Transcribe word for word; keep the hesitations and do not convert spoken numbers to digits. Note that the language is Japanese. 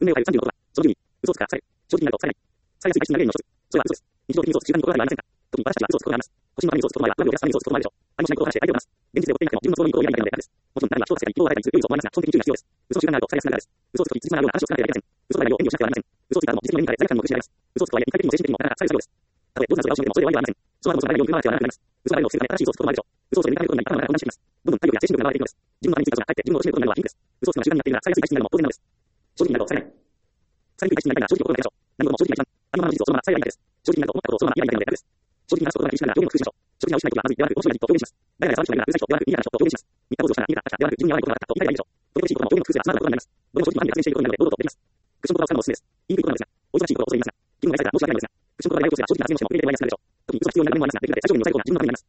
運命を変えるさんじゅうのことは、その順に、嘘をつくか、され、正直になるとされない。されやすい体質になれるの一つ。それは嘘です。日常的に嘘をつく習慣に心がありませんか？特に私たちは嘘をつくことがあります。腰のために嘘をつくこともあれば、何を出すために嘘をつくこともあるでしょう。ありもしないことを話して相手を騙す。現実で起っていなくても自分の都合にいいことをやりたいのであるです。もちろん誰もは人を助けたり、人を与えたりする良いと思いますが、基本的に注意が必要です。嘘の習慣があるとされやすくなるからです。嘘をつくとき、辻褄が合うような話をつかなければいけません。嘘がないよう演技をしなければなりません。嘘をついた後も実の目にから罪悪感の苦しみがあります。嘘をつくとはいえ、肉体的にも精神的にもなかなかされる作業です。たとえどんな嘘が教えてもそれで終わりではありません。嘘がある嘘がないように振る舞わなければならなくなります。嘘がないのを防ぐため正しい嘘をつくこともあるでしょう。嘘をつくと見た目ことになり頭が混乱してきます。どんどん体力や精神力が流れていくのです。自分のためについた嘘がかえって自分を陥れることになるのは皮肉です。嘘をつくのが習慣になっているならされやすい体質になるのも当然なのです。正直になるとされない。されにくい体質になりたいなら正直に心がけましょう。何事も正直が一番。あのままの事実をそのまま伝えればいいのです。正直になると思ったことをそのまま言えばいいだけなので楽です。正直に話すことが厳しくなるなら表現を工夫しましょう。正直な失敗とはまずいではなく、面白いなと表現します。誰々が騒ぎしながらうるさい人ではなく、いいから人と表現します。三日坊主をしたらいいから明日ではなく、自分に合わないことがあったと言い換えればいいでしょう。とてもしいことも表現を工夫すればつまらないことになります。どれも正直に反に発生していることになるので堂々とできます。クッション言葉を使うのもおすすめです。言いにくいことなのですが、お忙しいことを恐れ入りますが、気分が痛いから申し訳ないのですが、クッション言葉でやりをすれば正直な発言をしても受け入れてもらいやすくなるでしょう。特に嘘が必要になる面もありますが、できるので最小限に抑える方が自分のためになります。